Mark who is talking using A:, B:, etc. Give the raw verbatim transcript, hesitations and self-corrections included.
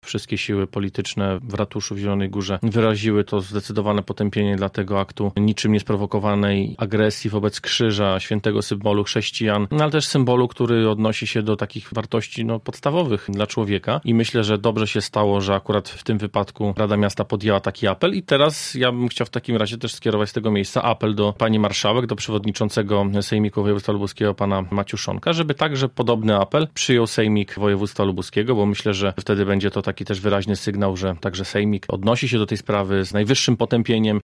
A: wszystkie siły polityczne w ratuszu w Zielonej Górze wyraziły to zdecydowane potępienie dla tego aktu niczym niesprowokowanej agresji wobec krzyża, świętego symbolu chrześcijan, no ale też symbolu, który odnosi się do takich wartości no, podstawowych dla człowieka i myślę, że dobrze się stało, że akurat w tym wypadku Rada Miasta podjęła taki apel i teraz ja bym chciał w takim razie też skierować z tego miejsca apel do pani marszałek, do przewodniczącego Sejmiku Województwa Lubuskiego, pana Maciuszonka, żeby także podobny apel przyjął Sejmik Województwa Lubuskiego, bo myślę, że wtedy będzie to taki też wyraźny sygnał, że także Sejmik odnosi się do tej sprawy z najwyższym potępieniem